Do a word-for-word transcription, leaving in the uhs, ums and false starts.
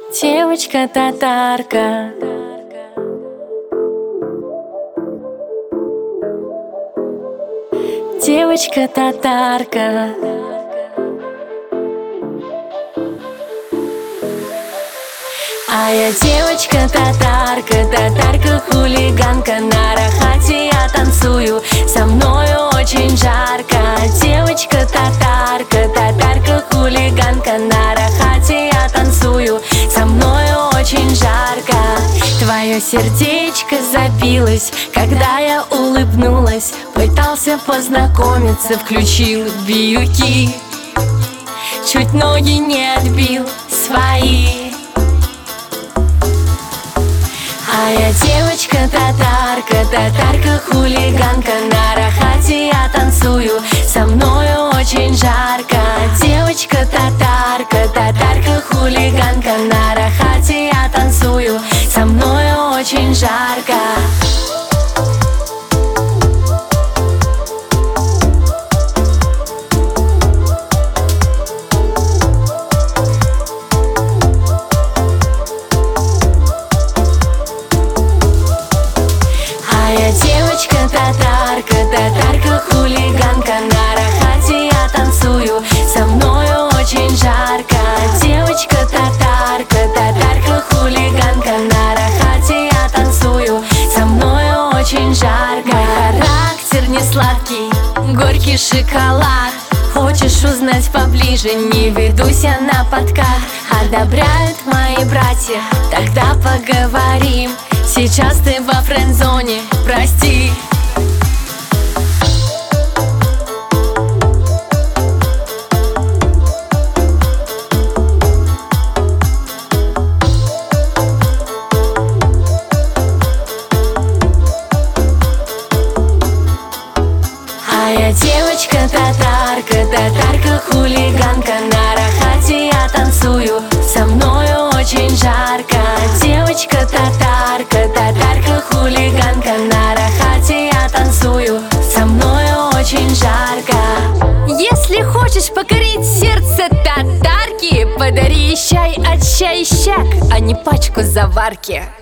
Девочка-татарка. Девочка-татарка. А я девочка-татарка, татарка-хулиганка. На рахате я танцую, со мною очень жарко. Девочка-татарка, татарка-хулиганка. На рахате я танцую, со мною очень жарко. Твое сердечко забилось, когда я улыбнулась. Пытался познакомиться, включил бьюки, чуть ноги не отбил свои. А я девочка-татарка, татарка-хулиганка. На рахате я танцую, со мною очень жарко. Девочка-татарка, татарка-хулиганка. На рахате я танцую, со мною очень жарко. Девочка-татарка, татарка-хулиганка. На рахате я танцую, со мною очень жарко. Девочка-татарка, татарка-хулиганка. На рахате я танцую, со мною очень жарко. Мой характер не сладкий, горький шоколад. Хочешь узнать поближе, не ведусь я на подкат. Одобряют мои братья, тогда поговорим. Сейчас ты во френд-зоне, прости. А я девочка-татарка, татарка-хулиганка. На рахате я танцую, со мною очень жарко. Девочка-татарка, татарка-хулиганка. На рахате я танцую, со мною очень жарко. Если хочешь покорить сердце татарки, подари чай от Чайщак, а не пачку заварки.